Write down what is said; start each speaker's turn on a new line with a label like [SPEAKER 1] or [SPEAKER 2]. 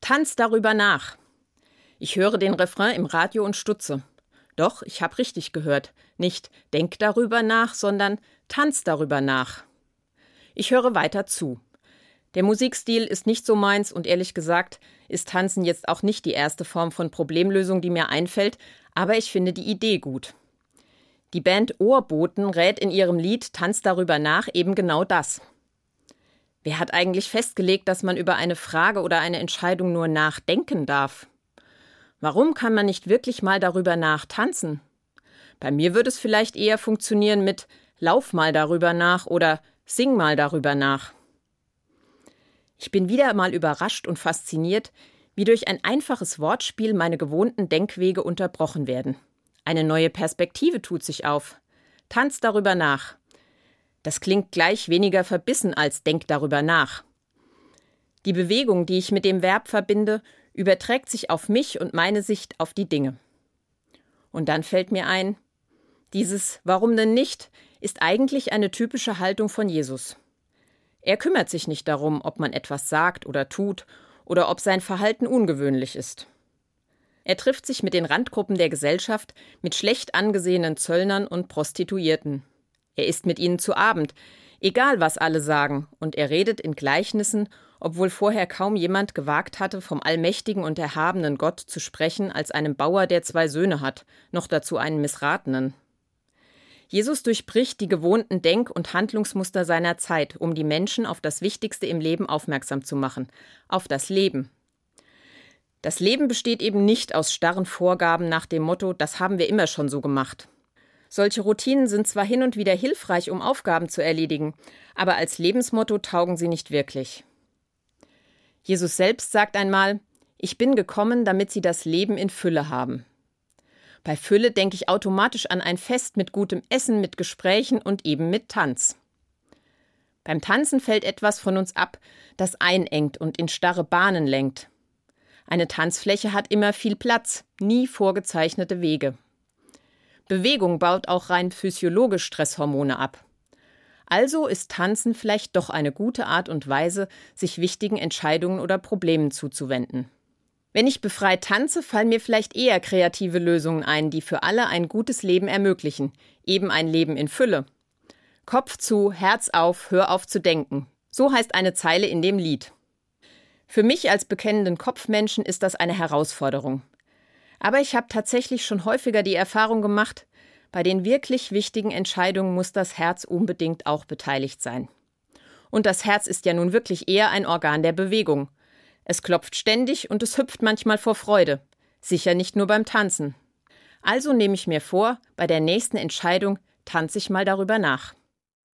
[SPEAKER 1] Tanz darüber nach. Ich höre den Refrain im Radio und stutze. Doch, ich habe richtig gehört. Nicht denk darüber nach, sondern tanz darüber nach. Ich höre weiter zu. Der Musikstil ist nicht so meins und ehrlich gesagt ist Tanzen jetzt auch nicht die erste Form von Problemlösung, die mir einfällt, aber ich finde die Idee gut. Die Band Ohrboten rät in ihrem Lied Tanz darüber nach eben genau das. Wer hat eigentlich festgelegt, dass man über eine Frage oder eine Entscheidung nur nachdenken darf? Warum kann man nicht wirklich mal darüber nachtanzen? Bei mir würde es vielleicht eher funktionieren mit Lauf mal darüber nach oder Sing mal darüber nach. Ich bin wieder mal überrascht und fasziniert, wie durch ein einfaches Wortspiel meine gewohnten Denkwege unterbrochen werden. Eine neue Perspektive tut sich auf. Tanz darüber nach. Das klingt gleich weniger verbissen als denk darüber nach. Die Bewegung, die ich mit dem Verb verbinde, überträgt sich auf mich und meine Sicht auf die Dinge. Und dann fällt mir ein, dieses Warum denn nicht ist eigentlich eine typische Haltung von Jesus. Er kümmert sich nicht darum, ob man etwas sagt oder tut oder ob sein Verhalten ungewöhnlich ist. Er trifft sich mit den Randgruppen der Gesellschaft, mit schlecht angesehenen Zöllnern und Prostituierten. Er isst mit ihnen zu Abend, egal was alle sagen, und er redet in Gleichnissen, obwohl vorher kaum jemand gewagt hatte, vom allmächtigen und erhabenen Gott zu sprechen, als einem Bauer, der 2 Söhne hat, noch dazu einen Missratenen. Jesus durchbricht die gewohnten Denk- und Handlungsmuster seiner Zeit, um die Menschen auf das Wichtigste im Leben aufmerksam zu machen, auf das Leben. Das Leben besteht eben nicht aus starren Vorgaben nach dem Motto, das haben wir immer schon so gemacht. Solche Routinen sind zwar hin und wieder hilfreich, um Aufgaben zu erledigen, aber als Lebensmotto taugen sie nicht wirklich. Jesus selbst sagt einmal, ich bin gekommen, damit sie das Leben in Fülle haben. Bei Fülle denke ich automatisch an ein Fest mit gutem Essen, mit Gesprächen und eben mit Tanz. Beim Tanzen fällt etwas von uns ab, das einengt und in starre Bahnen lenkt. Eine Tanzfläche hat immer viel Platz, nie vorgezeichnete Wege. Bewegung baut auch rein physiologisch Stresshormone ab. Also ist Tanzen vielleicht doch eine gute Art und Weise, sich wichtigen Entscheidungen oder Problemen zuzuwenden. Wenn ich befreit tanze, fallen mir vielleicht eher kreative Lösungen ein, die für alle ein gutes Leben ermöglichen, eben ein Leben in Fülle. Kopf zu, Herz auf, hör auf zu denken. So heißt eine Zeile in dem Lied. Für mich als bekennenden Kopfmenschen ist das eine Herausforderung. Aber ich habe tatsächlich schon häufiger die Erfahrung gemacht, bei den wirklich wichtigen Entscheidungen muss das Herz unbedingt auch beteiligt sein. Und das Herz ist ja nun wirklich eher ein Organ der Bewegung. Es klopft ständig und es hüpft manchmal vor Freude. Sicher nicht nur beim Tanzen. Also nehme ich mir vor, bei der nächsten Entscheidung tanze ich mal darüber nach.